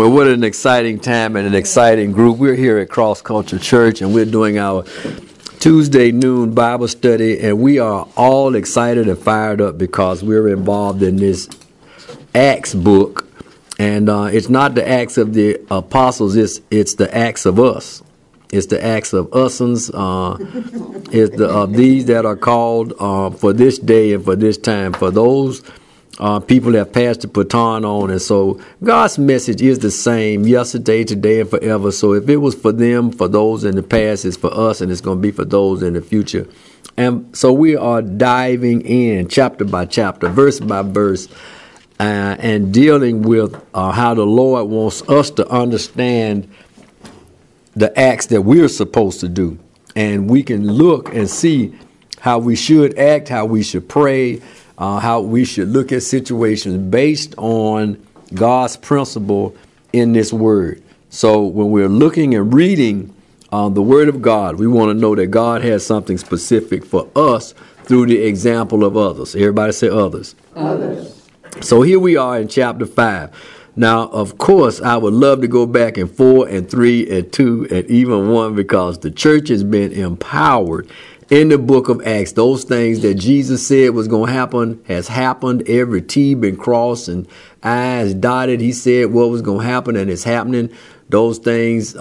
Well, what an exciting time and an exciting group. We're here at Cross Culture Church, and we're doing our Tuesday noon Bible study, and we are all excited and fired up because we're involved in this Acts book. And it's not the Acts of the apostles, it's the Acts of us. It's the Acts of us'ns. It's of these that are called for this day and for this time, for those people that passed the baton on. And so God's message is the same yesterday, today, and forever. So if it was for them, for those in the past, it's for us, and it's going to be for those in the future. And so we are diving in chapter by chapter, verse by verse, and dealing with how the Lord wants us to understand the acts that we're supposed to do. And we can look and see how we should act, how we should pray, how we should look at situations based on God's principle in this word. So when we're looking and reading the word of God, we want to know that God has something specific for us through the example of others. Everybody say others. Others. So here we are in chapter 5. Now, of course, I would love to go back in 4 and 3 and 2 and even 1 because the church has been empowered in the book of Acts. Those things that Jesus said was going to happen has happened. Every T been crossed and I's dotted. He said what was going to happen, and it's happening. Those things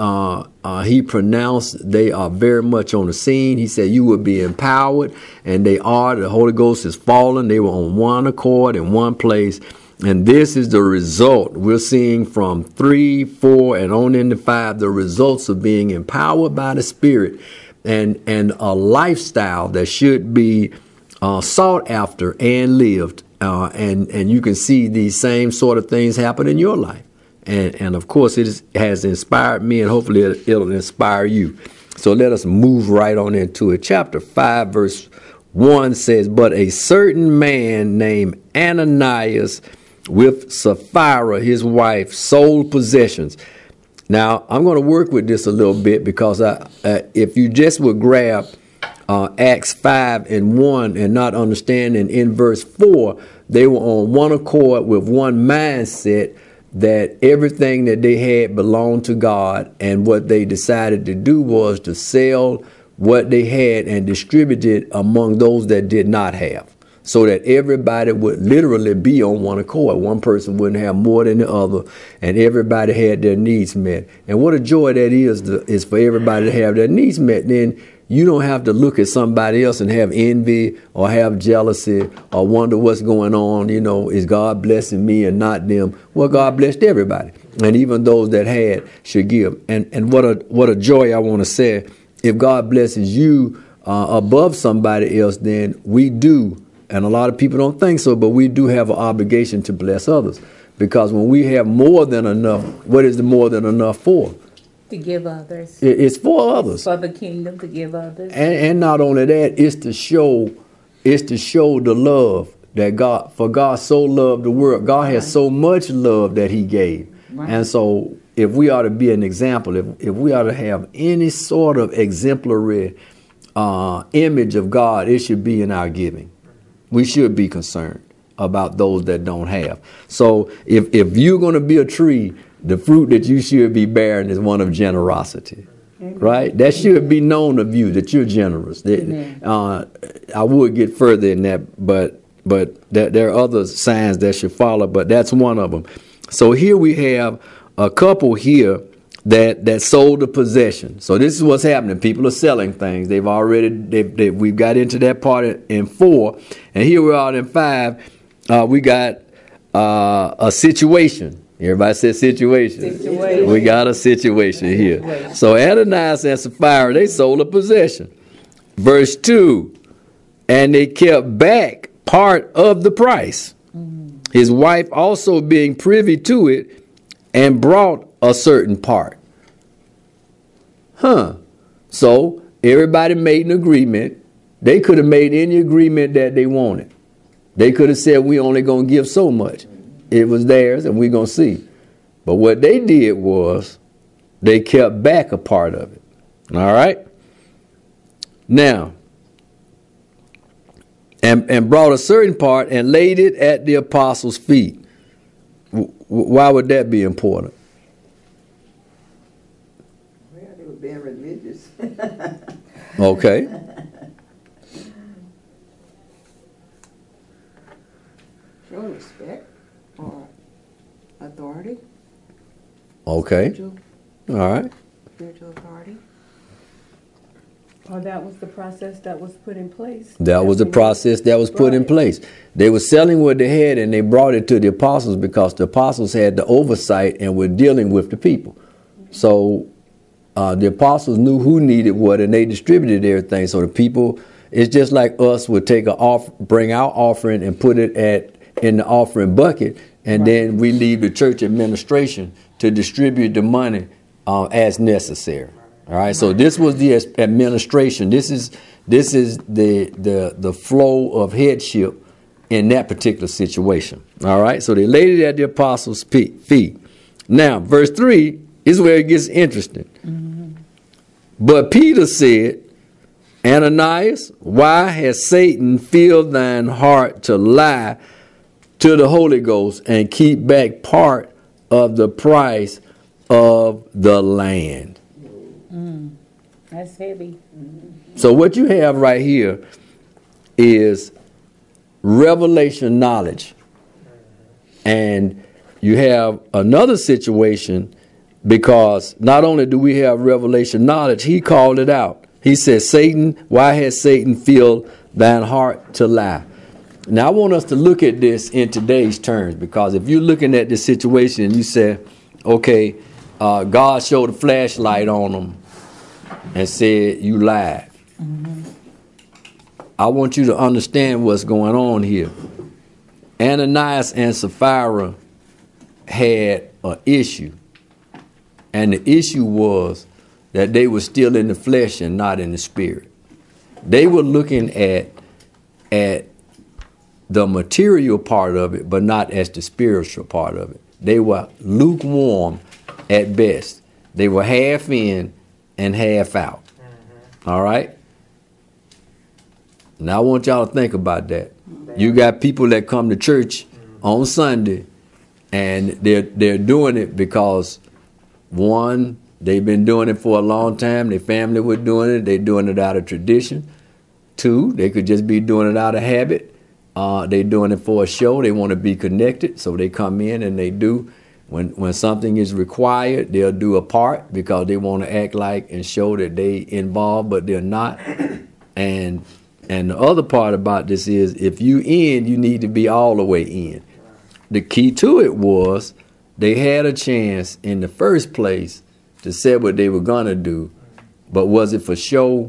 he pronounced, they are very much on the scene. He said you will be empowered, and they are. The Holy Ghost is fallen. They were on one accord in one place. And this is the result. We're seeing from 3, 4, and on into 5, the results of being empowered by the Spirit and a lifestyle that should be sought after and lived. And you can see these same sort of things happen in your life. And of course, has inspired me, and hopefully it'll inspire you. So let us move right on into it. Chapter 5, verse 1 says, "But a certain man named Ananias with Sapphira, his wife, sold possessions." Now, I'm going to work with this a little bit because if you just would grab Acts 5 and 1 and not understanding in verse 4, they were on one accord with one mindset that everything that they had belonged to God, and what they decided to do was to sell what they had and distribute it among those that did not have, so that everybody would literally be on one accord. One person wouldn't have more than the other, and everybody had their needs met. And what a joy that is for everybody to have their needs met. Then you don't have to look at somebody else and have envy or have jealousy or wonder what's going on. You know, is God blessing me and not them? Well, God blessed everybody, and even those that had should give. And what a joy I want to say. If God blesses you above somebody else, then we do. And a lot of people don't think so, but we do have an obligation to bless others. Because when we have more than enough, what is the more than enough for? To give others. It's for others. For the kingdom, to give others. And not only that, it's to show the love that God so loved the world. God has so much love that he gave. Right. And so if we are to be an example, if we are to have any sort of exemplary image of God, it should be in our giving. We should be concerned about those that don't have. So if you're going to be a tree, the fruit that you should be bearing is one of generosity. Amen. Right? That should be known of you, that you're generous. I would get further in that, but there are other signs that should follow, but that's one of them. So here we have a couple here that sold the possession. So this is what's happening. People are selling things. We've got into that part in 4, and here we are in 5. We got a situation. Everybody says situation. We got a situation here. So Ananias and Sapphira, they sold a possession. Verse 2, and they kept back part of the price. His wife also being privy to it, and brought a certain part. So everybody made an agreement. They could have made any agreement that they wanted. They could have said, we only going to give so much. It was theirs, and we're going to see. But what they did was they kept back a part of it. All right? Now, and brought a certain part and laid it at the apostles' feet. Why would that be important? being religious. Okay. Show respect or authority. Okay. Spiritual, All right. spiritual authority. Or that was the process that was put in place. That was the process that was put in Right. place. They were selling what they had, and they brought it to the apostles because the apostles had the oversight and were dealing with the people. So the apostles knew who needed what, and they distributed everything. So the people, it's just like us would take bring our offering and put it in the offering bucket, and then we leave the church administration to distribute the money as necessary. All right. So this was the administration. This is the flow of headship in that particular situation. All right. So they laid it at the apostles' feet. Now, verse 3 is where it gets interesting. But Peter said, Ananias, why has Satan filled thine heart to lie to the Holy Ghost and keep back part of the price of the land? That's heavy. So what you have right here is revelation knowledge. And you have another situation, because not only do we have revelation knowledge, he called it out. He said, Satan, why has Satan filled thine heart to lie? Now I want us to look at this in today's terms, because if you're looking at this situation and you say, okay, God showed a flashlight on them and said, you lied. I want you to understand what's going on here. Ananias and Sapphira had an issue. And the issue was that they were still in the flesh and not in the spirit. They were looking at the material part of it, but not as the spiritual part of it. They were lukewarm at best. They were half in and half out. All right? Now I want y'all to think about that. You got people that come to church on Sunday, and they're doing it because, one, they've been doing it for a long time. Their family was doing it. They're doing it out of tradition. Two, they could just be doing it out of habit. They're doing it for a show. They want to be connected, so they come in and they do. When something is required, they'll do a part because they want to act like and show that they involved, but they're not. And the other part about this is, if you in, you need to be all the way in. The key to it was they had a chance in the first place to say what they were going to do, but was it for show?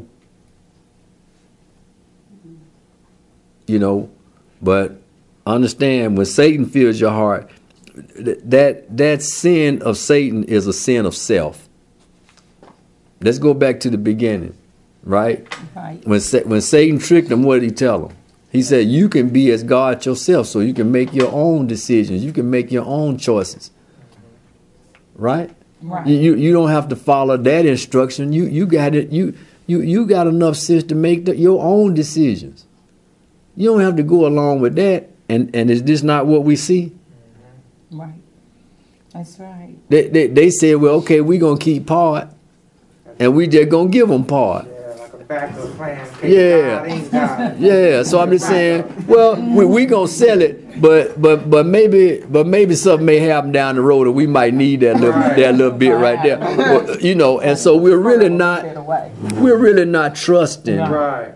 You know, but understand, when Satan fills your heart, that sin of Satan is a sin of self. Let's go back to the beginning, right? Right. When Satan tricked him, what did he tell him? He said, you can be as God yourself, so you can make your own decisions. You can make your own choices. Right? Right. You don't have to follow that instruction. You got it. You got enough sense to make your own decisions. You don't have to go along with that. And is this not what we see? Right. That's right. They said, well, okay, we're going to keep part, and we just going to give them part. Like a backup plan. Yeah. God ain't God. Yeah, so I'm just saying, well, we gonna sell it, but maybe something may happen down the road, and we might need that little bit right there, well, you know. And so we're really not trusting. Right.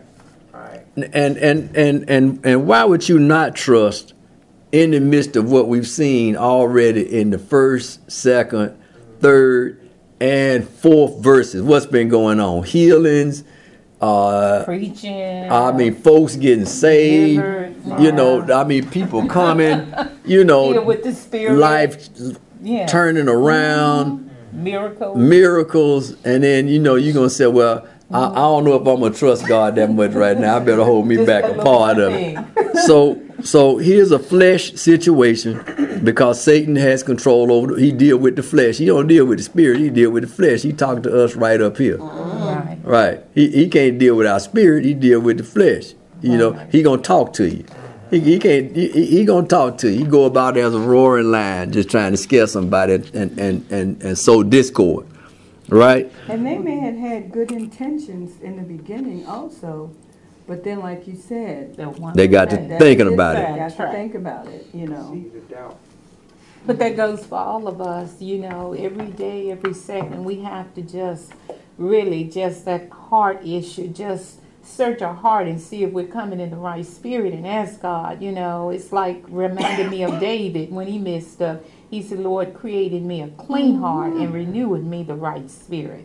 And why would you not trust in the midst of what we've seen already in the first, second, third, and fourth verses? What's been going on? Healings. Preaching. I mean, folks getting saved. You know, I mean, people coming. You know, with the Spirit. Life turning around. Miracles. And then, you know, you're going to say, well, I don't know if I'm going to trust God that much right now. I better hold me back a part of it. So here's a flesh situation, because Satan has control over he deal with the flesh. He don't deal with the spirit. He deal with the flesh. He talking to us right up here. Right. He can't deal with our spirit. He deal with the flesh. You know, he going to talk to you. He can't. He gonna talk to you. He go about as a roaring lion, just trying to scare somebody and sow discord. right? And they may have had good intentions in the beginning also, but then like you said, They got to thinking about they it. got to think about it, you know. Seeds of doubt. But that goes for all of us, you know, every day, every second, we have to just really just that heart issue, just search our heart and see if we're coming in the right spirit and ask God, you know. It's like reminding me of David when he messed up. He said, Lord, created me a clean heart and renewed me the right spirit.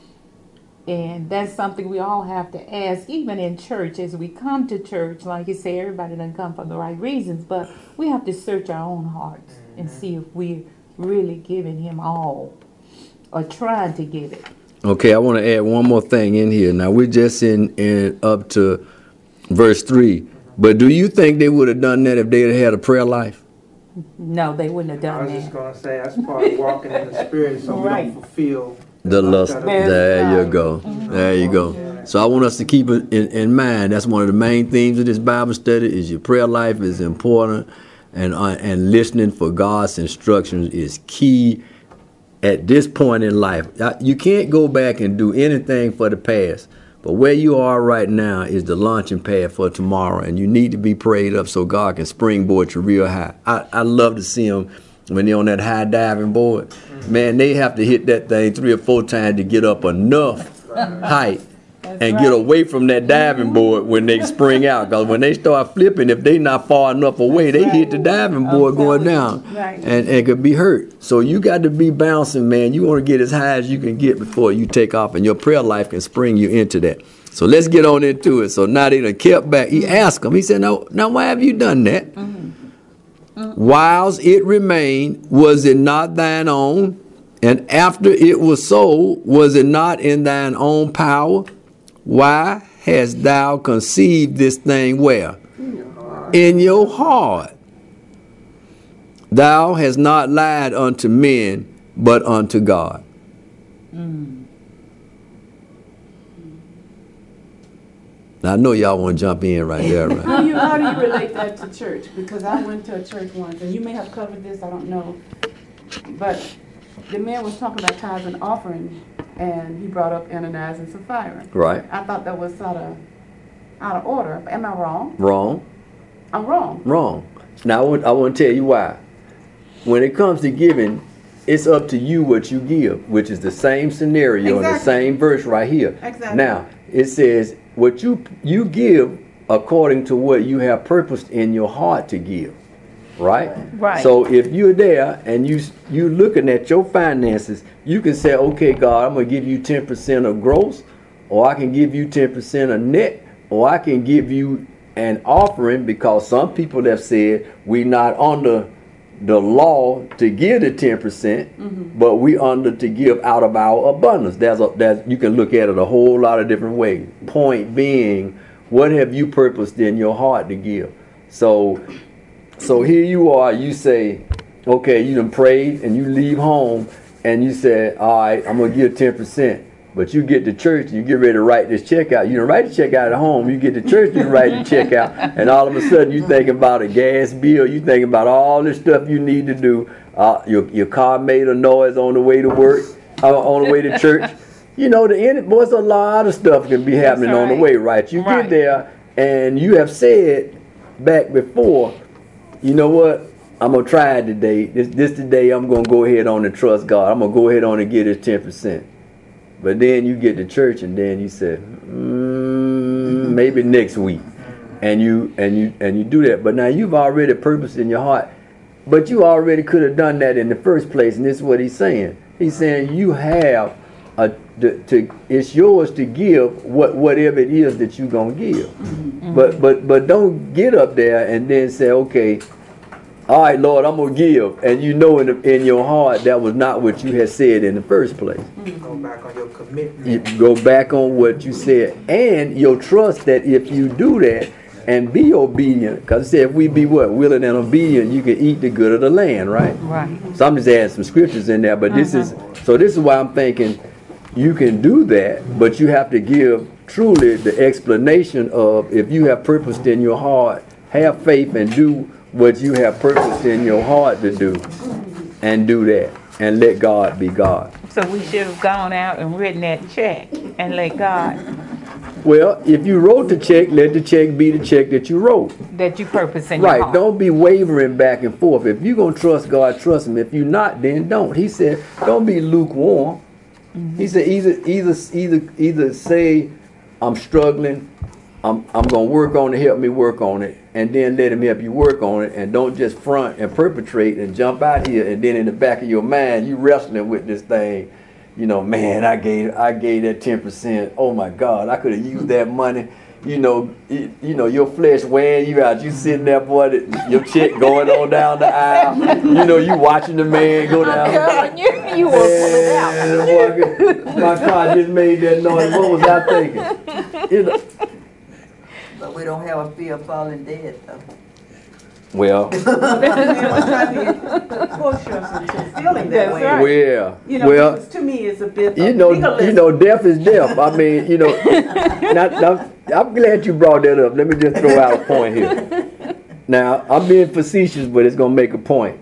And that's something we all have to ask, even in church, as we come to church. Like you say, everybody doesn't come for the right reasons, but we have to search our own hearts and see if we're really giving him all or trying to give it. Okay, I want to add one more thing in here. Now, we're just in up to verse 3. But do you think they would have done that if they had had a prayer life? No, they wouldn't have I done was just that. gonna say, that's part of walking in the spirit, so we Right. don't fulfill The lust. of the- There you go. There you go. So I want us to keep it in mind. That's one of the main themes of this Bible study is your prayer life is important, and listening for God's instructions is key at this point in life. You can't go back and do anything for the past, but where you are right now is the launching pad for tomorrow, and you need to be prayed up so God can springboard you real high. I love to see them when they're on that high diving board. Man, they have to hit that thing 3 or 4 times to get up enough height and get away from that diving board when they spring out. Because when they start flipping, if they not far enough away, they hit the diving board going down and could be hurt. So you got to be bouncing, man. You want to get as high as you can get before you take off, and your prayer life can spring you into that. So let's get on into it. So now they done kept back. He asked him, he said, now why have you done that? Whilst it remained, was it not thine own? And after it was sold, was it not in thine own power? Why hast thou conceived this thing where? In your heart. Thou hast not lied unto men, but unto God. Now, I know y'all want to jump in right there, right? How do you relate that to church? Because I went to a church once, and you may have covered this, I don't know. But the man was talking about tithes and offering, and he brought up Ananias and Sapphira. Right. I thought that was sort of out of order. Am I wrong? Wrong. I'm wrong. Wrong. Now, I want to tell you why. When it comes to giving, it's up to you what you give, which is the same scenario in the same verse right here. Exactly. Now, it says, what you give according to what you have purposed in your heart to give. Right? Right. So if you're there and you looking at your finances, you can say, okay, God, I'm going to give you 10% of gross, or I can give you 10% of net, or I can give you an offering, because some people have said we not under the law to give the 10%, but we under to give out of our abundance. You can look at it a whole lot of different ways. Point being, what have you purposed in your heart to give? So here you are, you say, okay, you done prayed and you leave home and you say, all right, I'm going to give 10%. But you get to church and you get ready to write this check out. You don't write the check out at home. You get to church, you write the check out. And all of a sudden you think about a gas bill. You think about all this stuff you need to do. Your car made a noise on the way to work, on the way to church. You know, there's a lot of stuff can be happening on the way, right? You get there and you have said back before, you know what? I'm going to try it today. This today I'm going to go ahead on and trust God. I'm going to go ahead on and get this 10%. But then you get to church and then you say, maybe next week. And you do that. But now you've already purposed in your heart. But you already could have done that in the first place. And this is what he's saying. He's saying you have it's yours to give whatever it is that you're going to give. But don't get up there and then say, okay, all right, Lord, I'm going to give. And you know in your heart that was not what you had said in the first place. Go back on your commitment. You go back on what you said. And your trust that if you do that and be obedient, because it said if we be what? Willing and obedient, you can eat the good of the land, right? Right. So I'm just adding some scriptures in there. But this is why I'm thinking you can do that, but you have to give truly the explanation of if you have purposed in your heart, have faith and do what you have purposed in your heart to do, and do that. and let God be God. So we should have gone out and written that check and let God, Well, if you wrote the check, let the check be the check that you wrote. that you purpose in your Right. heart. Don't be wavering back and forth. If you're going to trust God, trust him. If you're not, then don't. He said, don't be lukewarm. He said, either say, I'm struggling, I'm going to work on it, help me work on it, and then let him help you work on it, and don't just front and perpetrate and jump out here, and then in the back of your mind, you wrestling with this thing. You know, man, I gave that 10%. Oh my God, I could have used that money. You know, your flesh wearing you out. You sitting there, boy, your check going on down the aisle. You know, you watching the man go down. You were pulling out. Man, boy, my car just made that noise. What was I thinking? You know. But we don't have a fear of falling dead, though. Well, Push us into feeling that way. Right. well, You know, well. because to me it's a bit You of know, legalism. death is death. I mean, you know, now, I'm glad you brought that up. Let me just throw out a point here. Now, I'm being facetious, but it's going to make a point.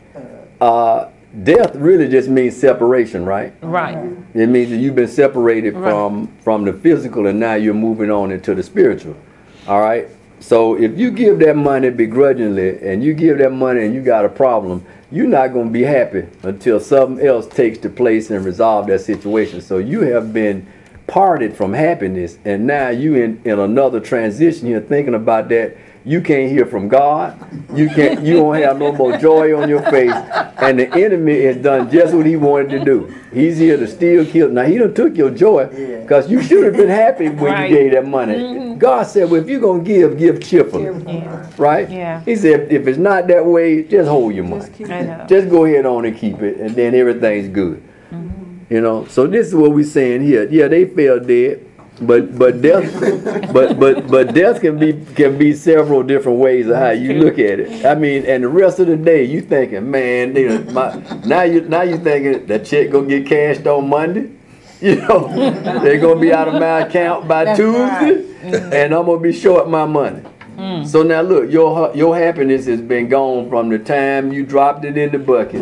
Death really just means separation, right? Right. It means that you've been separated Right. from the physical, and now you're moving on into the spiritual. All right? So if you give that money begrudgingly, and you give that money and you got a problem, you're not going to be happy until something else takes the place and resolve that situation. So you have been parted from happiness, and now you in another transition. You're thinking about that. You can't hear from God. You don't have no more joy on your face. And the enemy has done just what he wanted to do. He's here to steal, kill. Now, he done took your joy, because you should have been happy when Right. you gave that money. God said, well, if you're going to give cheerfully. Yeah. Right? Yeah. He said, if it's not that way, just hold your money. I know. Just go ahead on and keep it, and then everything's good. You know, so this is what we're saying here. Yeah, they fell dead. But death, but death can be several different ways of how you look at it. I mean, and the rest of the day you thinking, man, now you thinking that check gonna get cashed on Monday. You know, they're gonna be out of my account by That's Tuesday, right. and I'm gonna be short my money. So now look, your happiness has been gone from the time you dropped it in the bucket,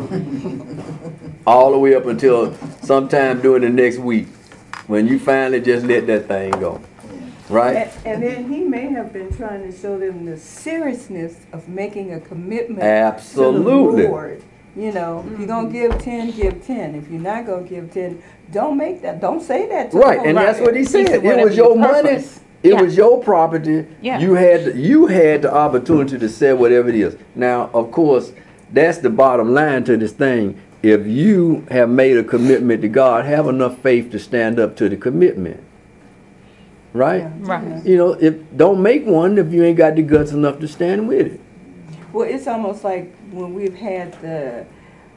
all the way up until sometime during the next week, when you finally just let that thing go, right? And then he may have been trying to show them the seriousness of making a commitment Absolutely. to the Lord. You know, if you're going to give 10, give 10. If you're not going to give 10, don't make that. Don't say that to Right, them. and that's what he said. said, It whatever was your your money. purpose. It Yeah. was your property. Yeah. You had the opportunity to say whatever it is. Now, of course, that's the bottom line to this thing. If you have made a commitment to God, have enough faith to stand up to the commitment. Right? Right. You know, don't make one if you ain't got the guts enough to stand with it. Well, it's almost like when we've had the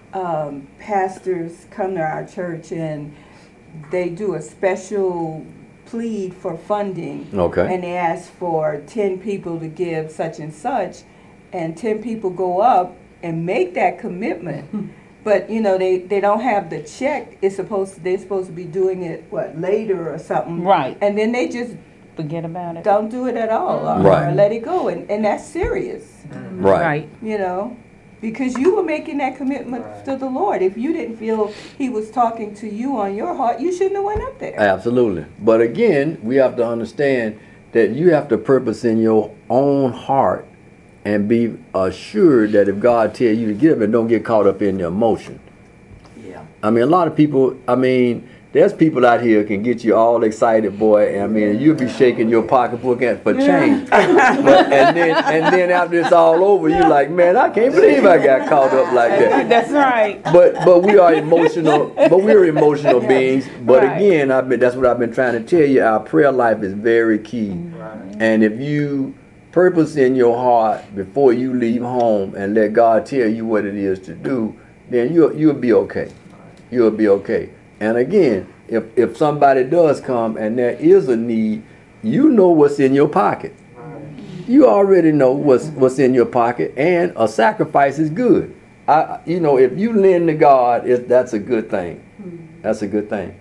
pastors come to our church and they do a special plead for funding. Okay. And they ask for 10 people to give such and such, and 10 people go up and make that commitment. But you know, they don't have the check. They're supposed to be doing it later or something. Right. And then they just Forget about it. don't do it at all, or Right. let it go, and that's serious. Right. You know, because you were making that commitment to the Lord. If you didn't feel He was talking to you on your heart, you shouldn't have went up there. Absolutely. But again, we have to understand that you have to purpose in your own heart and be assured that if God tells you to give it, don't get caught up in the emotion. Yeah. I mean, a lot of people, there's people out here can get you all excited, boy. And you'll be shaking your pocketbook for change. and then after it's all over, you're like, man, I can't believe I got caught up like that. That's right. But we are emotional. But we're emotional beings. But Right. again, that's what I've been trying to tell you. Our prayer life is very key. And if you purpose in your heart before you leave home and let God tell you what it is to do, then you'll be okay. You'll be okay. And again, if somebody does come and there is a need, you know what's in your pocket. You already know what's in your pocket, and a sacrifice is good. If you lend to God, that's a good thing. That's a good thing.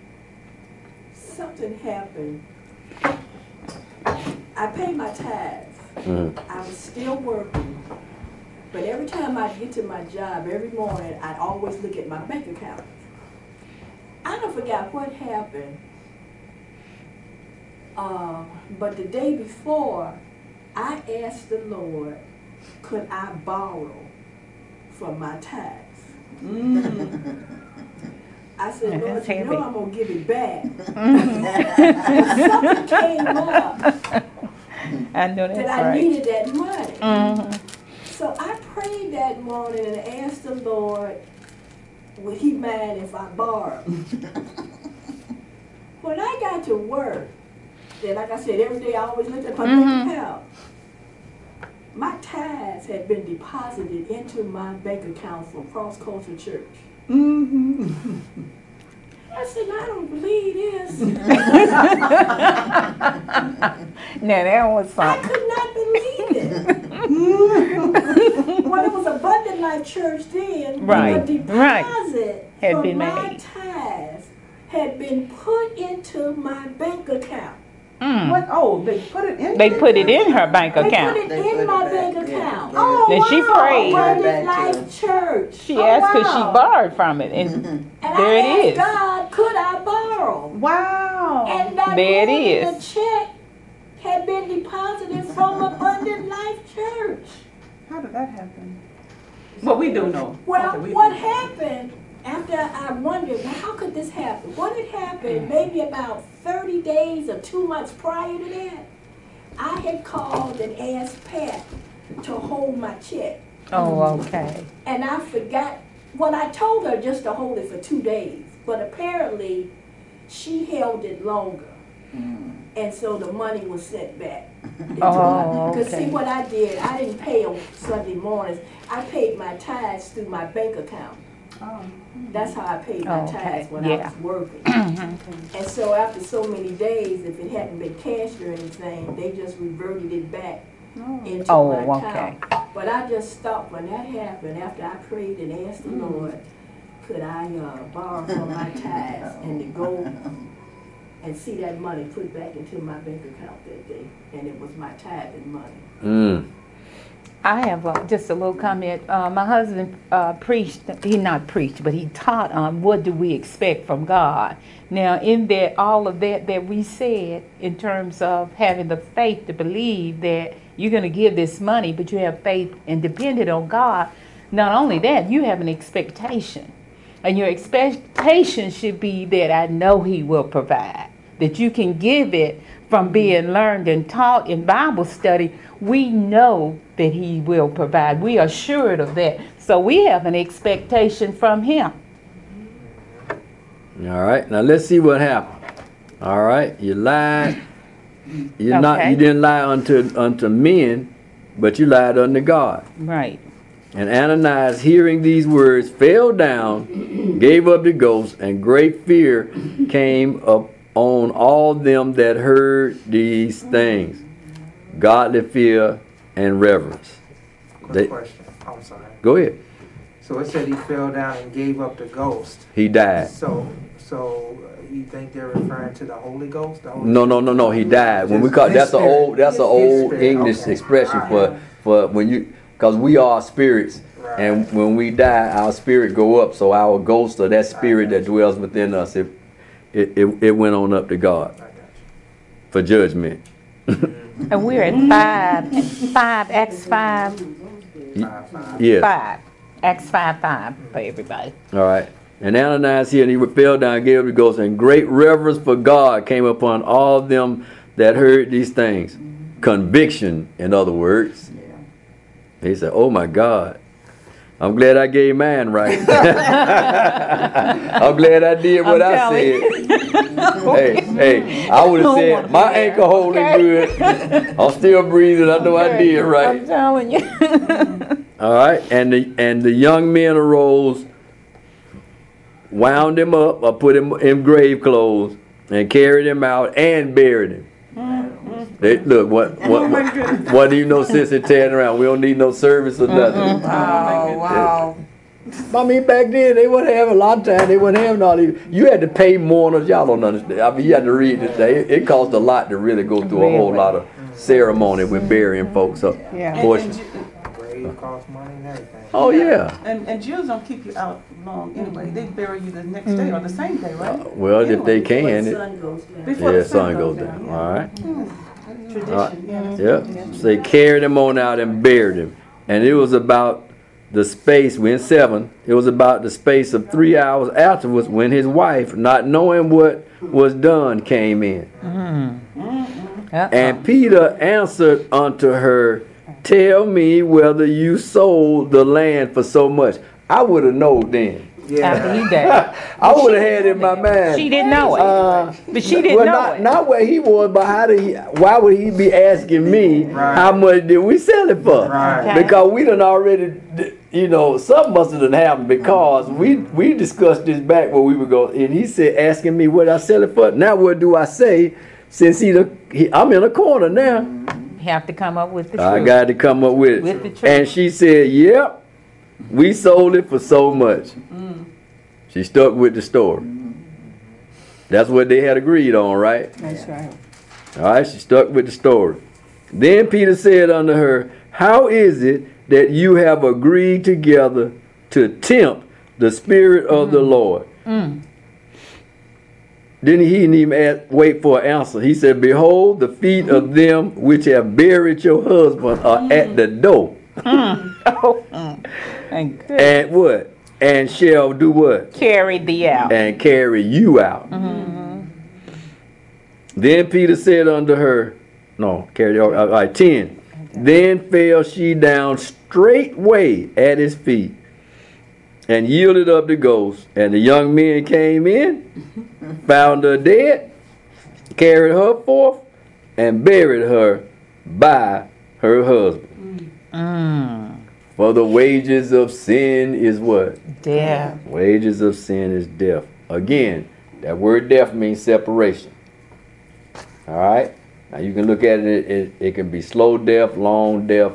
Something happened. I paid my tithes. I was still working. But every time I get to my job, every morning, I'd always look at my bank account. I don't forget what happened. But the day before, I asked the Lord, could I borrow from my tithes? I said, Lord, That's you heavy. know I'm going to give it back. Something came up I know that's that I right. needed that money. Mhm. So I prayed that morning and asked the Lord, would he mind if I borrowed? When I got to work, and like I said, every day I always looked at my bank account. My tithes had been deposited into my bank account from Cross Culture Church. I said, I don't believe this. Now that was I something. could not believe it. When it was Abundant Life Church then, Right, the right. deposit Had from been my made. tithes had been put into my bank account. Mm. What? Oh, they put it in. They put it in her bank They account. put it They in put it my back, bank yeah. account. Oh, Then she wow. prayed. Abundant Back to Life them. Church. She Oh, asked because she wow. borrowed from it, and And there I it asked is. God, could I borrow? Wow. And that There it morning, is. the check had been deposited from Abundant Life Church. How did that happen? Well, we do know. Well, Okay, we what do. happened after I wondered, well, how could this happen? What had happened maybe about 30 days or 2 months prior to that, I had called and asked Pat to hold my check. Oh, okay. And I forgot, well, I told her just to hold it for 2 days, but apparently she held it longer. And so the money was sent back. Oh, Because see okay. what I did, I didn't pay on Sunday mornings. I paid my tithes through my bank account. Oh. That's how I paid my Oh, okay. tithes when I Yeah. was working. And so after so many days, if it hadn't been cashed or anything, they just reverted it back into Oh, my okay. account. But I just stopped when that happened. After I prayed and asked the Lord, could I borrow from my tithes and to go and see that money put back into my bank account that day. And it was my tithing money. Mm. I have just a little comment. My husband preached, he not preached, but he taught on what do we expect from God. Now, in that, all of that we said in terms of having the faith to believe that you're going to give this money, but you have faith and dependent on God. Not only that, you have an expectation. And your expectation should be that I know he will provide. That you can give it from being learned and taught in Bible study. We know that he will provide. We are assured of that. So we have an expectation from him. All right. Now let's see what happened. All right. You lied. You Okay. didn't lie unto men, but you lied unto God. Right. And Ananias, hearing these words, fell down, gave up the ghost, and great fear came up on all them that heard these things. Godly fear and reverence. Quick question. I'm sorry. Go ahead. So it said he fell down and gave up the ghost. He died. So you think they're referring to the Holy Ghost? The Holy No. He died. When we call His that's an spirit. old His spirit, English okay. expression Alright. for when you, because we are spirits, Right. and when we die, our spirit go up. So our ghost or that spirit that dwells within us, it went on up to God I got for judgment. And we're at 5, Acts 5, you. 5. Yes. 5. Acts 5 for everybody. All right. And Ananias here, and he fell down and gave up the ghost, and great reverence for God came upon all them that heard these things. Conviction, in other words. He said, oh my God. I'm glad I gave mine right. I'm glad I did what I said. Hey, I would have said, my ankle holding good. I'm still breathing. I know I did right. I'm telling you. All right, and the young men arose, wound him up, or put him in grave clothes, and carried him out and buried him. They, look, what do you know sense in tearing around? We don't need no service or nothing. Oh, wow. I mean, back then they wouldn't have a lot of time. They wouldn't have all these. You had to pay mourners. Y'all don't understand. I mean, you had to read this day. It cost a lot to really go through a whole lot of ceremony with burying folks. So, Yeah. portion. grave costs money and everything. Oh yeah. And Jews don't keep you out long anyway. They bury you the next day or the same day, right? Well, if they Before can, the it, sun goes down. Before yeah, the sun goes down. yeah. All right. Tradition, yeah. Yep. So they carried him on out and buried him, and it was about the space. We're in 7. It was about the space of 3 hours afterwards when his wife, not knowing what was done, came in. And Peter answered unto her, tell me whether you sold the land for so much. I would have known then. After he died. I would have had it in my mind. She didn't know it. But she didn't well, know it. not where he was, but why would he be asking me how much did we sell it for? Right. Because we done already, something must have done happened because we discussed this back where we would go, and he said, asking me what I sell it for. Now what do I say? Since I'm in a corner now. You have to come up with the truth. I got to come up with it. With the truth. And she said, yep, we sold it for so much. She stuck with the story. That's what they had agreed on, right? That's right. All right, she stuck with the story. Then Peter said unto her, how is it that you have agreed together to tempt the Spirit of the Lord? Then he didn't even wait for an answer. He said, behold, the feet of them which have buried your husband are at the door. And what? And shall do what? Carry thee out. And carry you out. Then Peter said unto her, no, carry all right, 10. Then fell she down straightway at his feet and yielded up the ghost. And the young men came in, found her dead, carried her forth, and buried her by her husband. For the wages of sin is what? Death. Wages of sin is death. Again, that word death means separation. All right? Now you can look at it, it can be slow death, long death.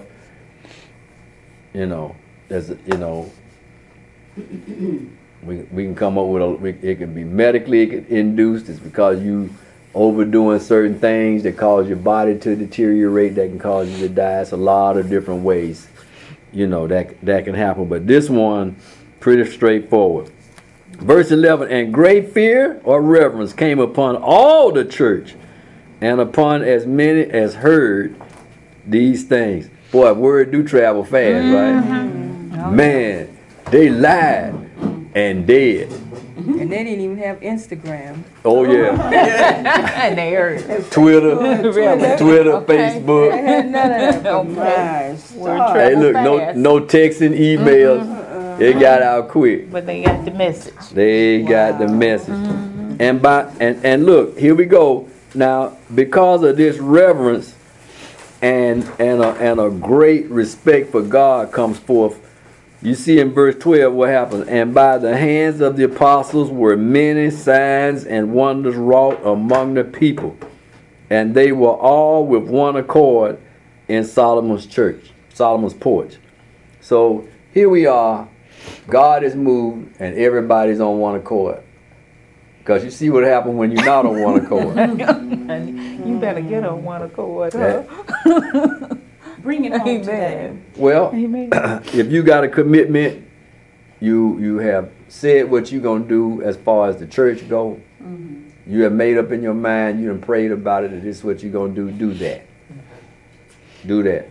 We can come up with it can be medically induced. It's because you overdoing certain things that cause your body to deteriorate, that can cause you to die. It's a lot of different ways, that can happen. But this one, pretty straightforward. Verse 11, and great fear or reverence came upon all the church and upon as many as heard these things. Boy, word do travel fast, right? Man, they lied and dead. And they didn't even have Instagram. Oh yeah. And they heard. Twitter, They Facebook. had none of that. But my stars. Hey, look, no texting, emails. They got out quick. But they got the message. They got the message. And look, here we go. Now, because of this reverence and a great respect for God comes forth, you see in verse 12 what happens. And by the hands of the apostles were many signs and wonders wrought among the people. And they were all with one accord in Solomon's church, Solomon's porch. So here we are. God is moved and everybody's on one accord. Because you see what happens when you're not on one accord. You better get on one accord. Bring it home today. Well, Amen. if you got a commitment, you have said what you're going to do as far as the church go. You have made up in your mind, you have prayed about it, that this is what you're going to do that. Do that.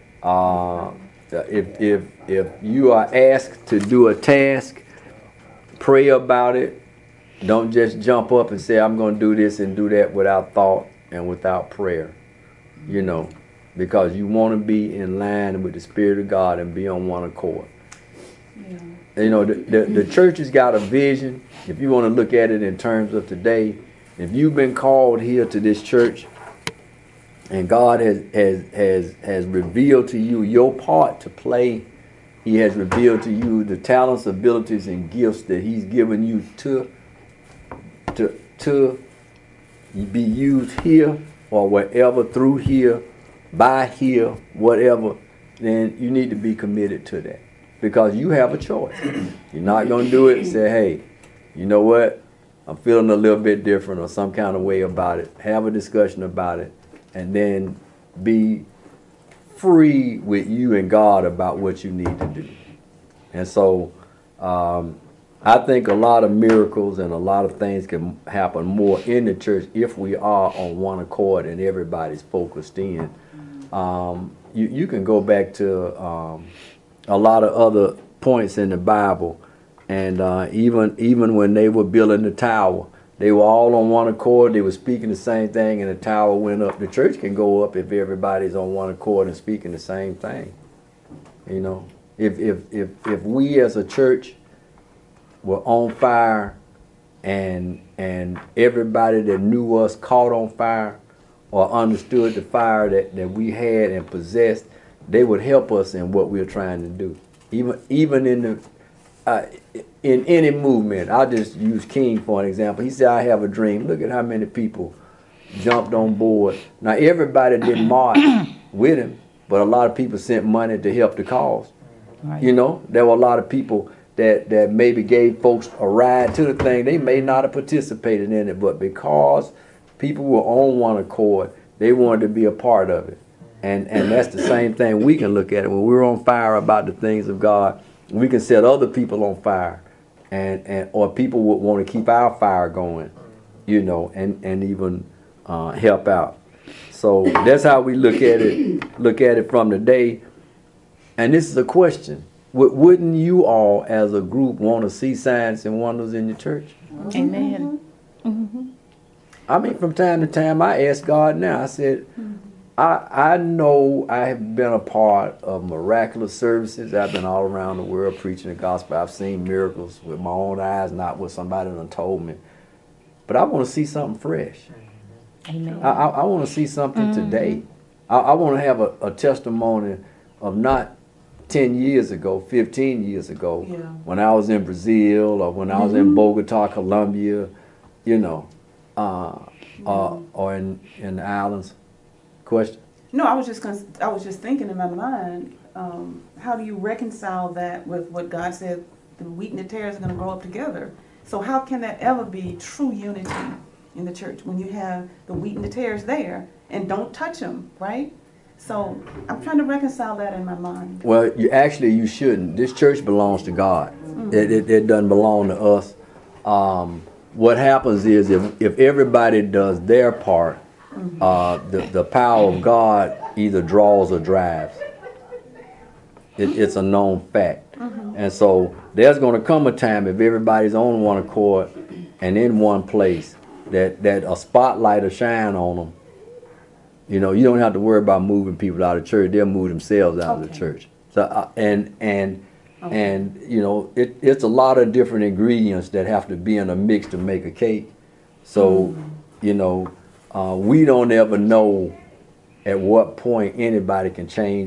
If you are asked to do a task, pray about it. Don't just jump up and say, I'm going to do this and do that without thought and without prayer. Because you want to be in line with the Spirit of God and be on one accord. Yeah. The church has got a vision. If you want to look at it in terms of today, if you've been called here to this church and God has revealed to you your part to play, He has revealed to you the talents, abilities, and gifts that He's given you to be used here or wherever, through here, by here, whatever, then you need to be committed to that. Because you have a choice. You're not going to do it and say, hey, you know what? I'm feeling a little bit different or some kind of way about it. Have a discussion about it and then be free with you and God about what you need to do. And so I think a lot of miracles and a lot of things can happen more in the church if we are on one accord and everybody's focused in. You can go back to a lot of other points in the Bible, and even when they were building the tower, they were all on one accord. They were speaking the same thing, and the tower went up. The church can go up if everybody's on one accord and speaking the same thing. You know, if we as a church were on fire, and everybody that knew us caught on fire or understood the fire that we had and possessed, they would help us in what we're trying to do. Even in the in any movement. I'll just use King for an example. He said, I have a dream. Look at how many people jumped on board. Now, everybody didn't march with him, but a lot of people sent money to help the cause. Right. You know, there were a lot of people that maybe gave folks a ride to the thing. They may not have participated in it, but because people were on one accord, they wanted to be a part of it. And that's the same thing we can look at it. When we're on fire about the things of God, we can set other people on fire, and or people would want to keep our fire going, you know, and even help out. So that's how we look at it from today. And this is a question: wouldn't you all, as a group, want to see signs and wonders in your church? Amen. Mm-hmm. I mean, from time to time, I ask God now. I said, I know I have been a part of miraculous services. I've been all around the world preaching the gospel. I've seen miracles with my own eyes, not what somebody done told me. But I want to see something fresh. Amen. I want to see something today. I want to have a testimony of not 10 years ago, 15 years ago, when I was in Brazil or when I was in Bogota, Colombia, you know, or in the islands. Question? No, I was just thinking in my mind, how do you reconcile that with what God said, the wheat and the tares are going to grow up together? So how can that ever be true unity in the church when you have the wheat and the tares there and don't touch them, right? So I'm trying to reconcile that in my mind. Well, you shouldn't. This church belongs to God. It doesn't belong to us. What happens is if everybody does their part, the power of God either draws or drives. It's a known fact. And so there's going to come a time, if everybody's on one accord and in one place, that a spotlight will shine on them. You know, you don't have to worry about moving people out of church. They'll move themselves out of the church. So and you know, it's a lot of different ingredients that have to be in a mix to make a cake. So you know, we don't ever know at what point anybody can change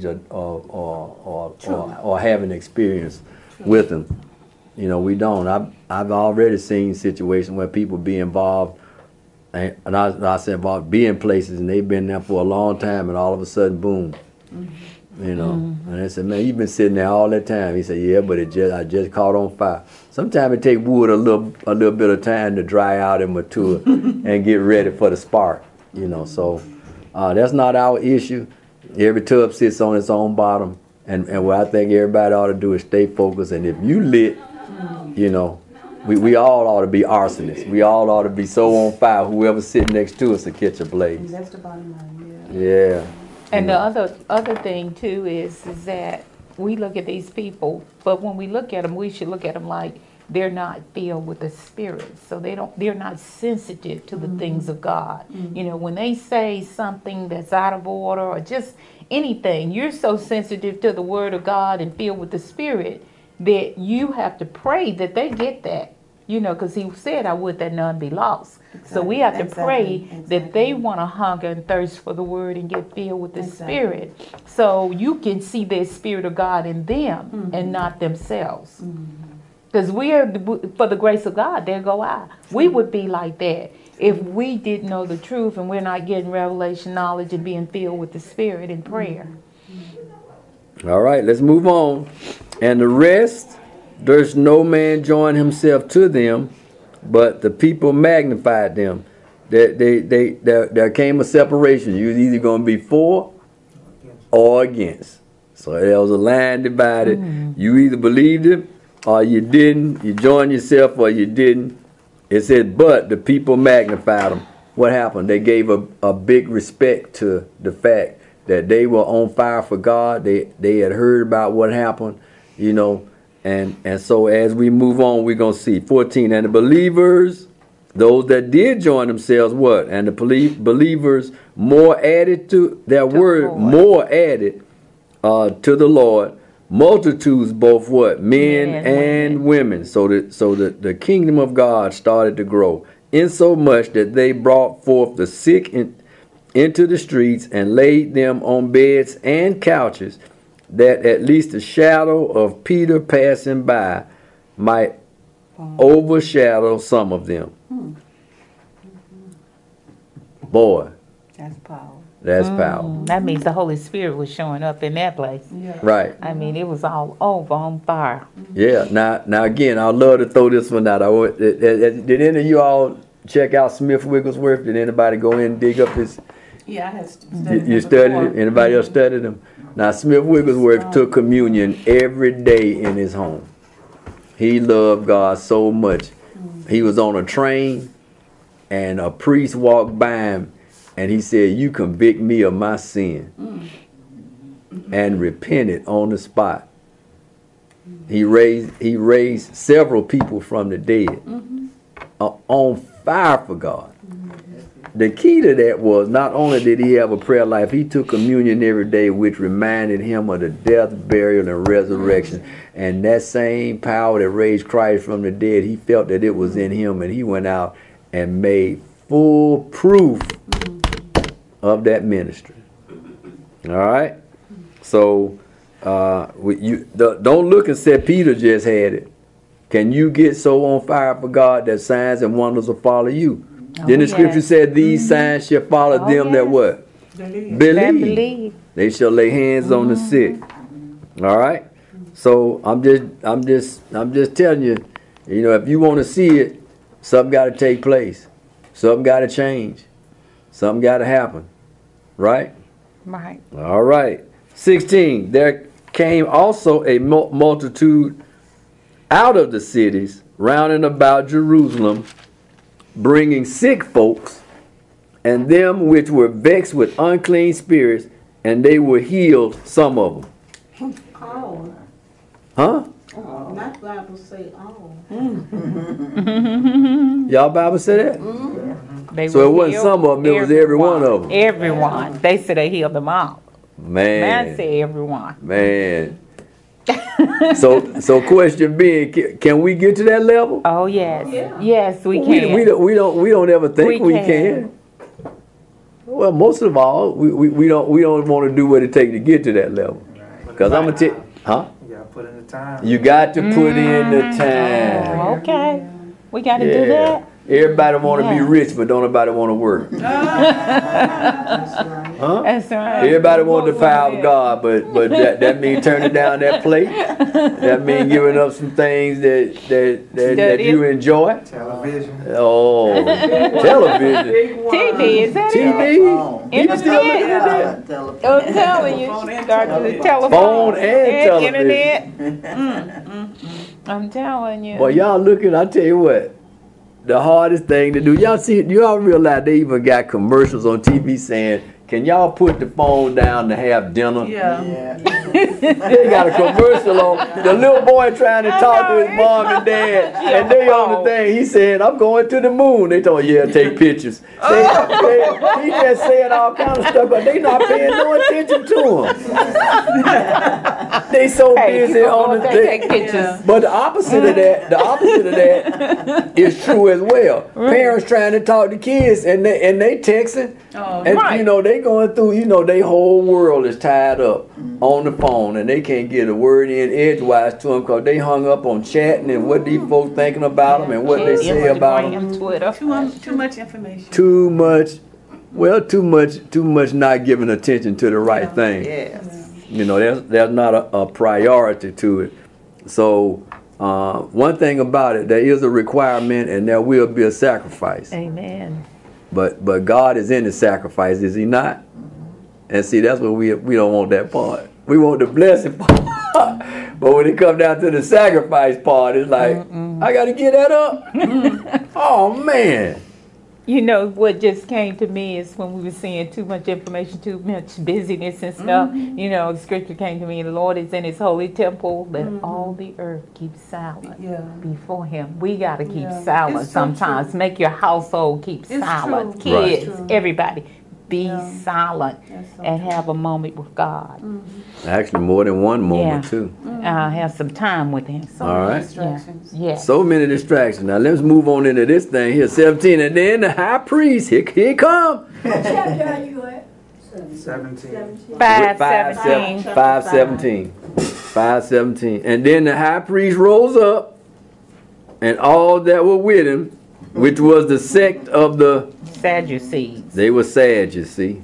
or have an experience with them. You know, we don't. I've already seen situations where people be involved, and I say involved, be in places, and they've been there for a long time, and all of a sudden, boom. You know, and I said, man, you've been sitting there all that time. He said, yeah, but I just caught on fire. Sometimes it takes wood a little bit of time to dry out and mature and get ready for the spark. You know, so that's not our issue. Every tub sits on its own bottom, and what I think everybody ought to do is stay focused. And if you lit, you know, we all ought to be arsonists. We all ought to be so on fire. Whoever's sitting next to us will catch a blaze. That's the bottom line. Yeah. And the other thing too is that we look at these people, but when we look at them, we should look at them like they're not filled with the Spirit, so they're not sensitive to the things of God. You know, when they say something that's out of order or just anything, you're so sensitive to the Word of God and filled with the Spirit that you have to pray that they get that. You know, because He said, "I would that none be lost." Exactly. So we have to pray that they want to hunger and thirst for the Word and get filled with the Spirit, so you can see the Spirit of God in them and not themselves. Because we are, for the grace of God, there go I. We would be like that if we didn't know the truth and we're not getting revelation knowledge and being filled with the Spirit in prayer. All right, let's move on. And the rest, there's no man join himself to them, but the people magnified them. There came a separation. You was either going to be for or against. So there was a line divided. You either believed him or you didn't. You joined yourself or you didn't. It said, but the people magnified him. What happened? They gave a big respect to the fact that they were on fire for God. They had heard about what happened, you know. And so as we move on, we're going to see 14. And the believers, those that did join themselves, what? And the believers more added to their word, more added to the Lord, multitudes, both what? Men and women. So the kingdom of God started to grow, insomuch that they brought forth the sick into the streets and laid them on beds and couches, that at least the shadow of Peter passing by might overshadow some of them. Boy, That's power. that's power. That means the Holy Spirit was showing up in that place. Yeah. Right. I mean, it was all over on fire. Yeah. Now again, I'd love to throw this one out. Did any of you all check out Smith Wigglesworth? Did anybody go in and dig up his? Yeah, I had studied You it studied before. it? Anybody else studied him? Now, Smith Wigglesworth took communion every day in his home. He loved God so much. He was on a train, and a priest walked by him, and he said, "You convict me of my sin," and repented on the spot. He raised several people from the dead, on fire for God. The key to that was not only did he have a prayer life, he took communion every day, which reminded him of the death, burial, and resurrection. And that same power that raised Christ from the dead, he felt that it was in him, and he went out and made full proof of that ministry. All right? So don't look and say Peter just had it. Can you get so on fire for God that signs and wonders will follow you? Then the scripture said, these signs shall follow them that what? Believe. They shall lay hands on the sick. All right? So I'm just telling you, you know, if you want to see it, something got to take place. Something got to change. Something got to happen. Right? Right. All right. 16. There came also a multitude out of the cities round and about Jerusalem, bringing sick folks, and them which were vexed with unclean spirits, and they were healed, some of them. All. Huh? Not Bible say all. Y'all Bible say that? They So it were wasn't healed, some of them, it was every one of them. Everyone. They said they healed them all. Man said everyone. Man. So question being, can we get to that level? Oh yes, yes we can. We don't ever think we can. Well, most of all, we don't want to do what it takes to get to that level. Because I'm gonna tell, huh? You gotta put in the time. You got to put in the time. Oh, okay, we got to do that. Everybody want to be Yeah. rich, but don't nobody want to work. Huh? That's right. Everybody want the power of God, but that means turning down that plate. That means giving up some things that you enjoy. Television. Oh, television. TV, is that it? TV. People still looking at that. I'm telling you, she started the telephone Phone and television. internet. I'm telling you. Well, y'all looking, I tell you what, the hardest thing to do. Y'all realize they even got commercials on TV saying, can y'all put the phone down to have dinner? Yeah. They got a commercial on the little boy trying to talk to his mom and dad, and they on the thing. He said, I'm going to the moon. They told him, yeah, take pictures. He just saying all kind of stuff, but they not paying no attention to him. They so busy on the take thing. pictures. But the opposite of that is true as well. Parents trying to talk to kids and they texting. And right. you know, they going through, you know, their whole world is tied up on the phone, and they can't get a word in edgewise to them because they hung up on chatting and what these folks thinking about them and what they say about them. Instagram, Twitter. Too much information. Too much not giving attention to the right thing. Yes. You know, there's not a priority to it. So one thing about it, there is a requirement and there will be a sacrifice. Amen. But God is in the sacrifice, is he not? And see, that's what we don't want that part. We want the blessing part. But when it comes down to the sacrifice part, it's like, I got to get that up. Oh, man. You know, what just came to me is when we were seeing too much information, too much busyness and stuff. You know, the scripture came to me, the Lord is in his holy temple, that all the earth keeps silent before him. We got to keep silent It's so sometimes. true. Make your household keep It's silent. true. Right. Kids, True. everybody, be Yeah. silent That's so and true. have a moment with God. Actually, more than one moment, Yeah. too. Have some time with him. So All many right. distractions. Yes. So many distractions. Now, let's move on into this thing here. 17. And then the high priest, here come. What chapter are you at? 17. 5:17. 5:17. 5:17. And then the high priest rose up, and all that were with him, which was the sect of the, Sadducees. they were Sadducees,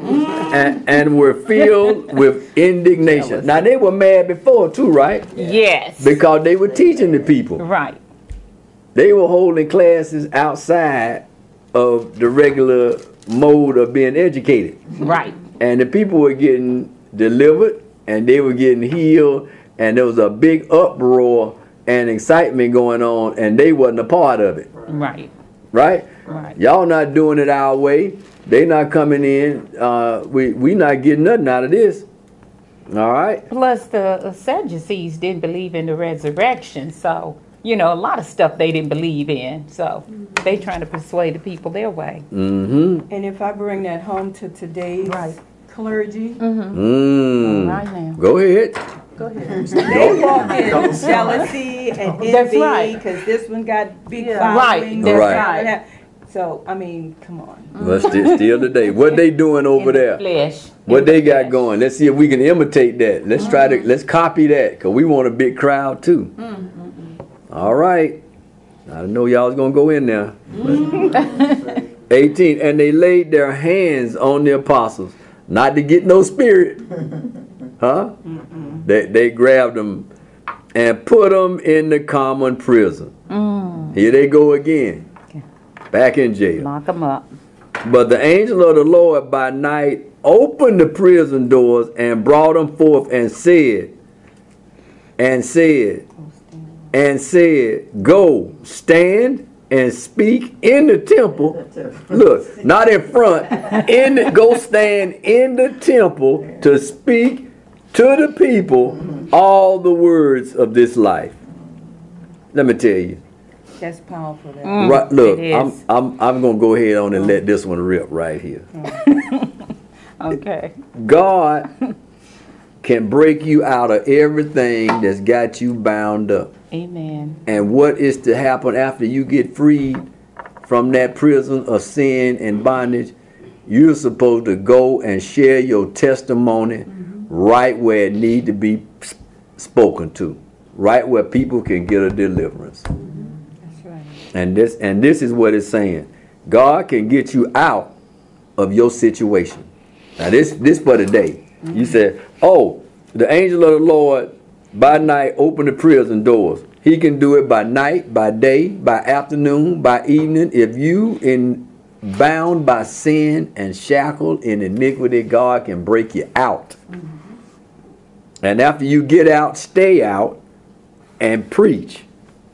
and were filled with indignation. Now, they were mad before, too, right? Yes. Because they were teaching the people. Right. They were holding classes outside of the regular mode of being educated. Right. And the people were getting delivered, and they were getting healed, and there was a big uproar and excitement going on, and they wasn't a part of it. Right. Right? Right. Y'all not doing it our way. They not coming in. We not getting nothing out of this. All right? Plus, the Sadducees didn't believe in the resurrection, so you know a lot of stuff they didn't believe in. So they trying to persuade the people their way. Mm-hmm. And if I bring that home to today's Right. clergy, Right now. Go ahead. Go ahead. they walk in jealousy and That's envy right. because this one got big Yeah. following. Right, this that's one right. had- So, I mean, come on. But still today. What they doing over In the there? flesh. What In the they got flesh. going? Let's see if we can imitate that. Let's try to let's copy that, cause we want a big crowd too. All right, I know y'all was gonna go in there. 18, and they laid their hands on the apostles, not to get no spirit, huh? They grabbed them and put them in the common prison. Here they go again, back in jail. Lock them up. But the angel of the Lord by night opened the prison doors and brought them forth and said, go, stand and speak in the temple. Look, not in front. Go stand in the temple to speak to the people all the words of this life. Let me tell you. That's powerful. That. Right, look, it is. I'm gonna go ahead on and let this one rip right here. Okay. God can break you out of everything that's got you bound up. Amen. And what is to happen after you get freed from that prison of sin and bondage? You're supposed to go and share your testimony right where it need to be spoken to, right where people can get a deliverance. That's right. And this is what it's saying. God can get you out of your situation. Now this for today. You said, oh, the angel of the Lord by night opened the prison doors. He can do it by night, by day, by afternoon, by evening. If you bound by sin and shackled in iniquity, God can break you out. And after you get out, stay out and preach.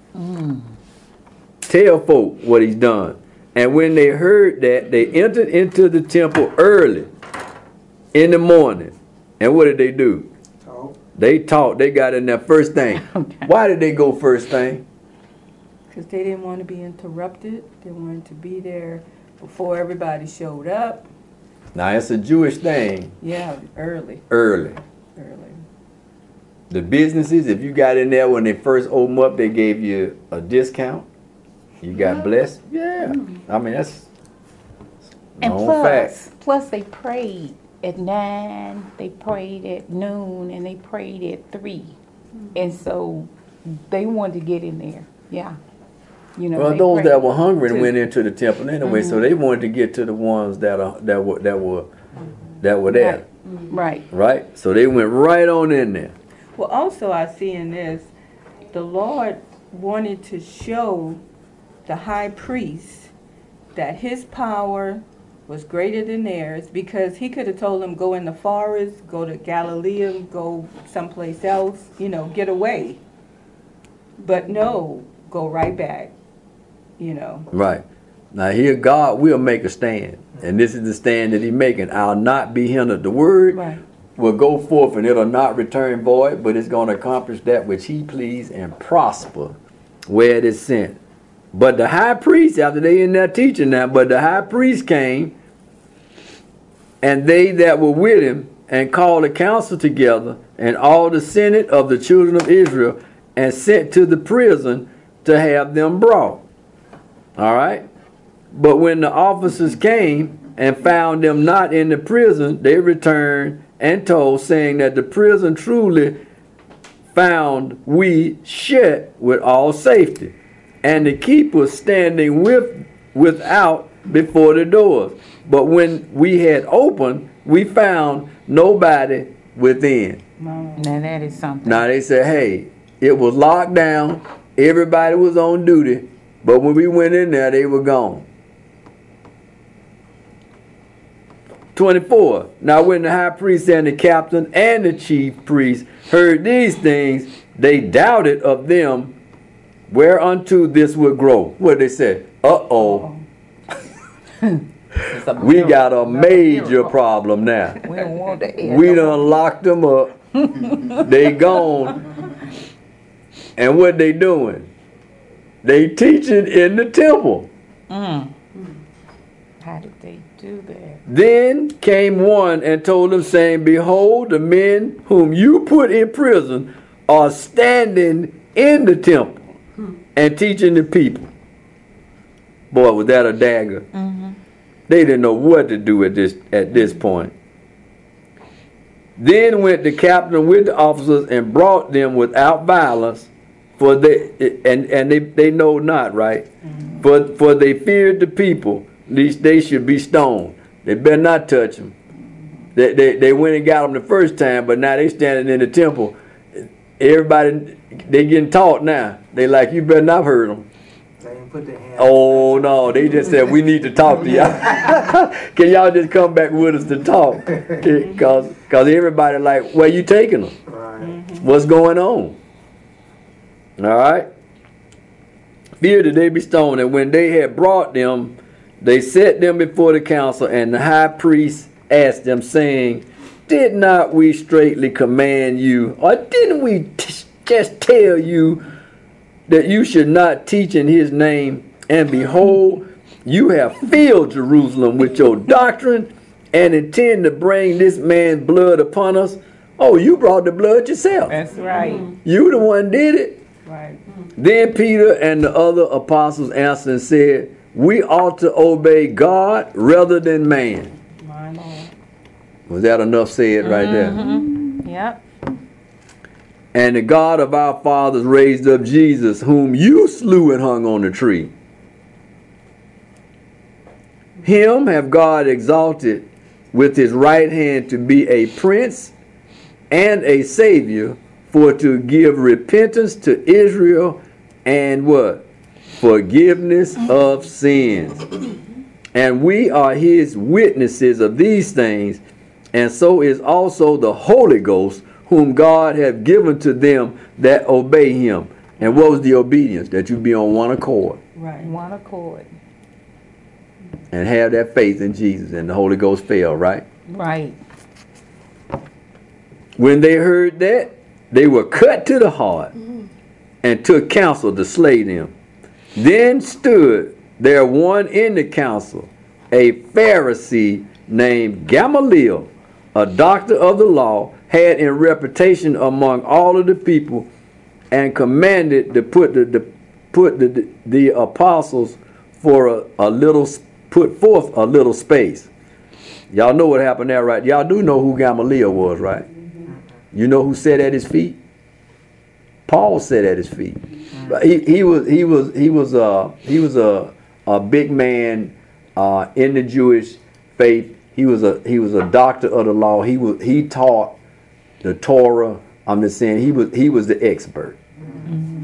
Tell folk what he's done. And when they heard that, they entered into the temple early in the morning. And what did they do? Talk. They taught. They got in there first thing. Okay. Why did they go first thing? Because they didn't want to be interrupted. They wanted to be there before everybody showed up. Now, it's a Jewish thing, Yeah, early. early. The businesses, if you got in there when they first opened up, they gave you a discount. You got blessed. Yeah. I mean, that's And known fact. plus they prayed at 9, they prayed at noon, and they prayed at 3. And so they wanted to get in there. Yeah. You know, Well, they those prayed that were hungry and too. went into the temple anyway, so they wanted to get to the ones that were there, Right. right? So they went right on in there. Well, also I see in this, the Lord wanted to show the high priest that his power was greater than theirs, because he could have told them, go in the forest, go to Galilee, go someplace else, get away. But no, go right back, Right. Now here God will make a stand. And this is the stand that he's making. I'll not be hindered. The word Right. will go forth and it'll not return void, but it's going to accomplish that which he please and prosper where it is sent. But the high priest, after they in there teaching that, but the high priest came, and they that were with him, and called the council together, and all the senate of the children of Israel, and sent to the prison to have them brought. All right? But when the officers came and found them not in the prison, they returned and told, saying that the prison truly found we shut with all safety, and the keepers standing without before the doors. But when we had opened, we found nobody within. Now that is something. Now they said, hey, it was locked down, everybody was on duty, but when we went in there, they were gone. 24. Now when the high priest and the captain and the chief priest heard these things, they doubted of them whereunto this would grow. What they said? Uh-oh. We got a major problem now. We don't want to We done locked them up. They gone. And what they doing? They teaching in the temple. How did they do that? Then came one and told them, saying, behold, the men whom you put in prison are standing in the temple and teaching the people. Boy, was that a dagger. They didn't know what to do at this point. Then went the captain with the officers and brought them without violence, for they know not, right? For they feared the people, lest they should be stoned. They better not touch them. They went and got them the first time, but now they standing in the temple. Everybody, they getting taught now. They like, you better not hurt them. They didn't put their hands. Oh no, they just said we need to talk to y'all. Can y'all just come back with us to talk? Cause everybody like, where you taking them? Right. What's going on? All right. Fear that they be stoned. And when they had brought them, they set them before the council, and the high priest asked them, saying, did not we straightly command you, or didn't we just tell you that you should not teach in his name? And behold, you have filled Jerusalem with your doctrine, and intend to bring this man's blood upon us. Oh, you brought the blood yourself. That's right. You the one did it. Right. Then Peter and the other apostles answered and said, we ought to obey God rather than man. My Lord. Was that enough said right there? Yep. And the God of our fathers raised up Jesus, whom you slew and hung on the tree. Him have God exalted with his right hand to be a prince and a savior, for to give repentance to Israel and what? Forgiveness of sins. And we are his witnesses of these things, and so is also the Holy Ghost, whom God hath given to them that obey him. And what was the obedience? That you be on one accord. Right. One accord. And have that faith in Jesus, and the Holy Ghost fell, right? Right. When they heard that, they were cut to the heart and took counsel to slay them. Then stood there one in the council, a Pharisee named Gamaliel, a doctor of the law, had in reputation among all of the people, and commanded to put the apostles for put forth a little space. Y'all know what happened there, right? Y'all do know who Gamaliel was, right? You know who sat at his feet? Paul sat at his feet. He was a big man in the Jewish faith. He was a doctor of the law. He taught the Torah. I'm just saying he was the expert.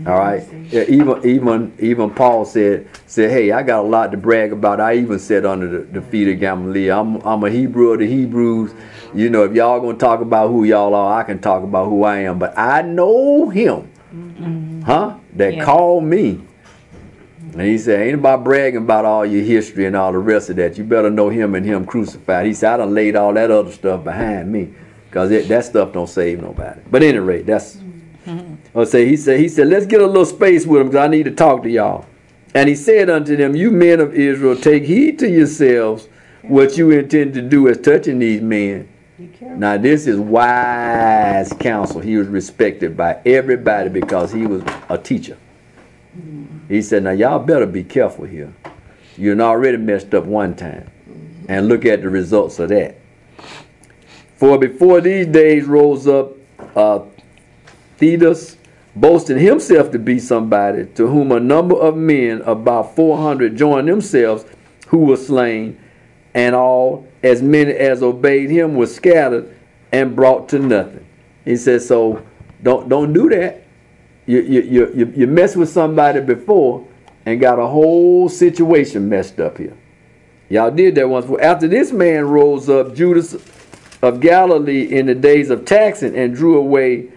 All right. Yeah, even Paul said, hey, I got a lot to brag about. I even said under the feet of Gamaliel, I'm a Hebrew of the Hebrews. You know, if y'all gonna talk about who y'all are, I can talk about who I am. But I know him, that called me. And he said, ain't about bragging about all your history and all the rest of that. You better know him and him crucified. He said, I done laid all that other stuff behind me, because that stuff don't save nobody. But at any rate, that's. He said, let's get a little space with him, because I need to talk to y'all. And he said unto them, you men of Israel, take heed to yourselves what you intend to do as touching these men. Now this is wise counsel. He was respected by everybody because he was a teacher. He said, now y'all better be careful here. You're already messed up one time. And look at the results of that. For before these days rose up Theudas, boasting himself to be somebody, to whom a number of men, about 400, joined themselves, who were slain, and all, as many as obeyed him, were scattered and brought to nothing. He says, so don't do that. You messed with somebody before and got a whole situation messed up here. Y'all did that once. After this man rose up, Judas of Galilee, in the days of taxing, and drew away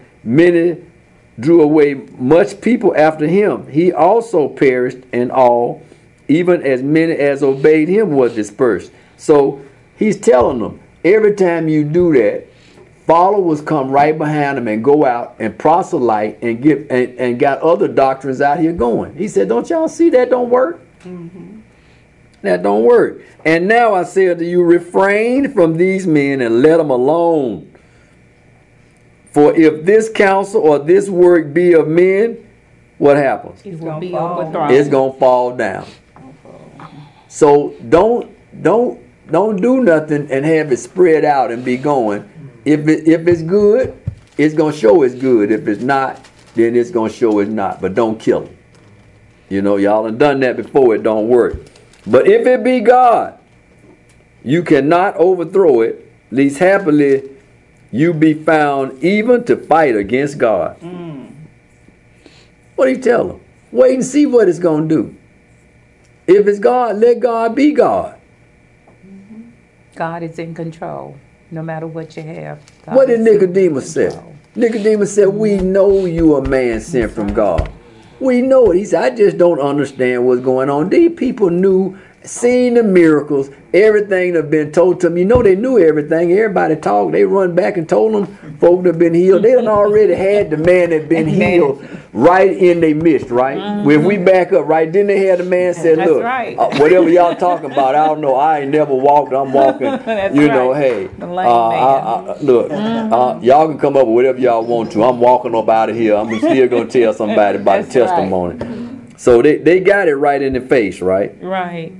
much people after him. He also perished, and all, even as many as obeyed him, were dispersed. So he's telling them, every time you do that, followers come right behind them and go out and proselyte and give and got other doctrines out here going. He said, don't y'all see that don't work? That don't work. And now I say unto you, refrain from these men and let them alone. For if this counsel or this work be of men, what happens? It will be overthrown. It's gonna fall down. So don't do nothing and have it spread out and be going. If it's good, it's gonna show it's good. If it's not, then it's gonna show it's not. But don't kill it. You know, y'all have done that before. It don't work. But if it be God, you cannot overthrow it, lest happily you be found even to fight against God. What do you tell them? Wait and see what it's going to do. If it's God, let God be God. God is in control, no matter what you have. God What did is in Nicodemus say? control. Nicodemus said, we know you a man sent from God. We know it. He said, I just don't understand what's going on. These people knew, seen the miracles, everything that had been told to them. You know, they knew everything. Everybody talked. They run back and told them folk that had been healed. They done already had the man that had been healed right in their midst, right? If we back up, right, then they had the man said, That's look, right. whatever y'all talking about, I don't know. I ain't never walked. I'm walking. That's you know, right. hey, The lame man. look, y'all can come up with whatever y'all want to. I'm walking up out of here. I'm still going to tell somebody about the That's right. testimony. So they got it right in the face, right? Right.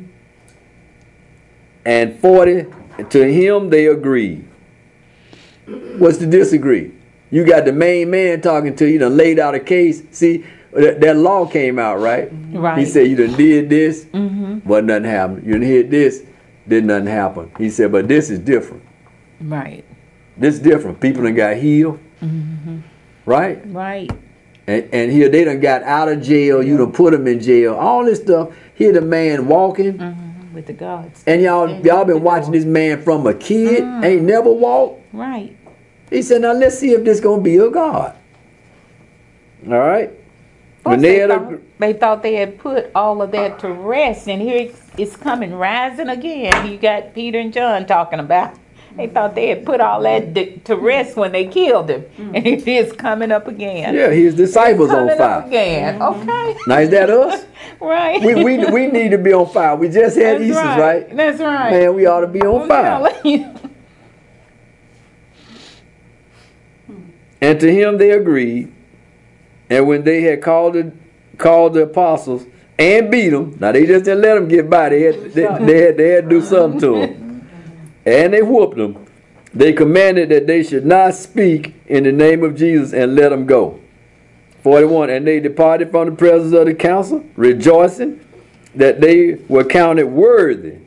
And 40, to him they agreed. What's to disagree? You got the main man talking to you, done laid out a case. See, that law came out, right? Right. He said, you done did this, but nothing happened. You done hit this, did nothing happen. He said, but this is different. Right. This is different. People done got healed, right? Right. And here they done got out of jail. You done put them in jail. All this stuff. Here the man walking. With the gods. And y'all been watching this man from a kid. Ain't never walked. Right. He said, now let's see if this going to be a God. All right. When They thought they had put all of that to rest. And here it's coming rising again. You got Peter and John talking about. They thought they had put all that to rest when they killed him. And it is coming up again. Yeah, his disciples on Coming fire. up again. Okay. Now is that us? Right. We need to be on fire. We just had That's Easter, right? That's right. Man, we ought to be on fire. And to him they agreed. And when they had called the apostles and beat them, now they just didn't let them get by. They had to do something to them. And they whooped them. They commanded that they should not speak in the name of Jesus and let them go. 41, and they departed from the presence of the council, rejoicing that they were counted worthy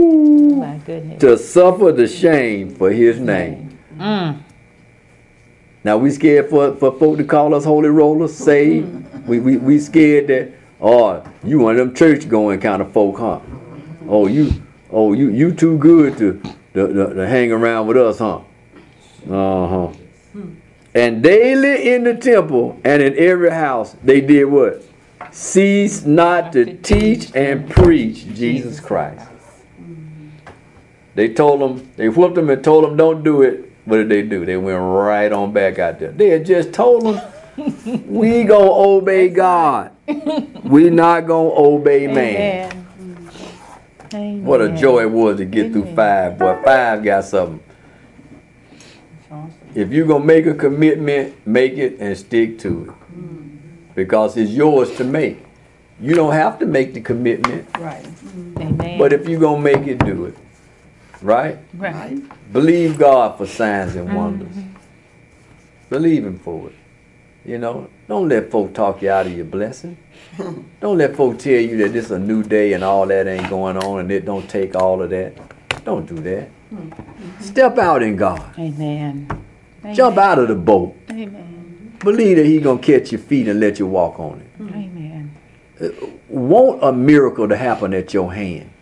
My goodness. to suffer the shame for his name. Now we scared for folk to call us holy rollers, saved. We scared that, oh, you one of them church going kind of folk, huh? Oh, you too good to hang around with us, huh? Uh-huh. And daily in the temple and in every house, they did what? Cease not to teach and preach Jesus Christ. They told them, they whooped them and told them don't do it. What did they do? They went right on back out there. They had just told them, we gonna obey God. We not gonna obey man. Amen. What a joy it was to get through 5. Boy, 5 got something. If you're going to make a commitment, make it and stick to it. Because it's yours to make. You don't have to make the commitment. Right. Amen. But if you're going to make it, do it. Right? Right. Believe God for signs and wonders. Believe Him for it. You know, don't let folk talk you out of your blessing. Don't let folk tell you that this is a new day and all that ain't going on and it don't take all of that. Don't do that. Step out in God. Amen. Jump out of the boat. Amen. Believe that He's going to catch your feet and let you walk on it. Amen. Want a miracle to happen at your hand.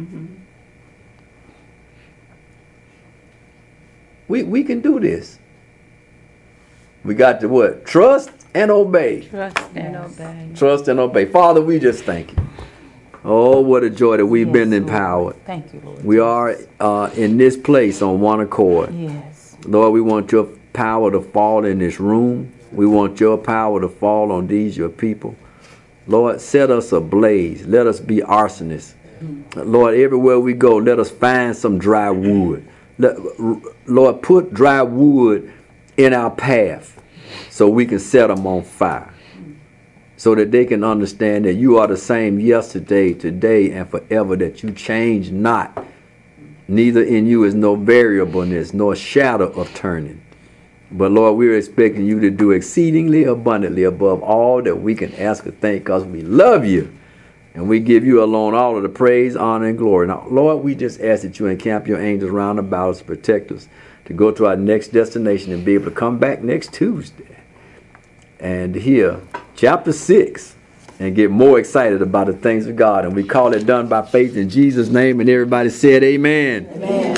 We can do this. We got to what? Trust and obey. Trust and obey. Trust and obey. Father, we just thank you. Oh, what a joy that we've been empowered. Thank you, Lord. We are in this place on one accord. Yes. Lord, we want your power to fall in this room. We want your power to fall on these, your people. Lord, set us ablaze. Let us be arsonists. Lord, everywhere we go, let us find some dry wood. Lord, put dry wood in our path so we can set them on fire. So that they can understand that you are the same yesterday, today, and forever, that you change not. Neither in you is no variableness, nor shadow of turning. But Lord, we're expecting you to do exceedingly abundantly above all that we can ask or think, because we love you. And we give you alone all of the praise, honor, and glory. Now, Lord, we just ask that you encamp your angels round about us to protect us, to go to our next destination and be able to come back next Tuesday and hear chapter 6 and get more excited about the things of God. And we call it done by faith in Jesus' name. And everybody said amen. Amen.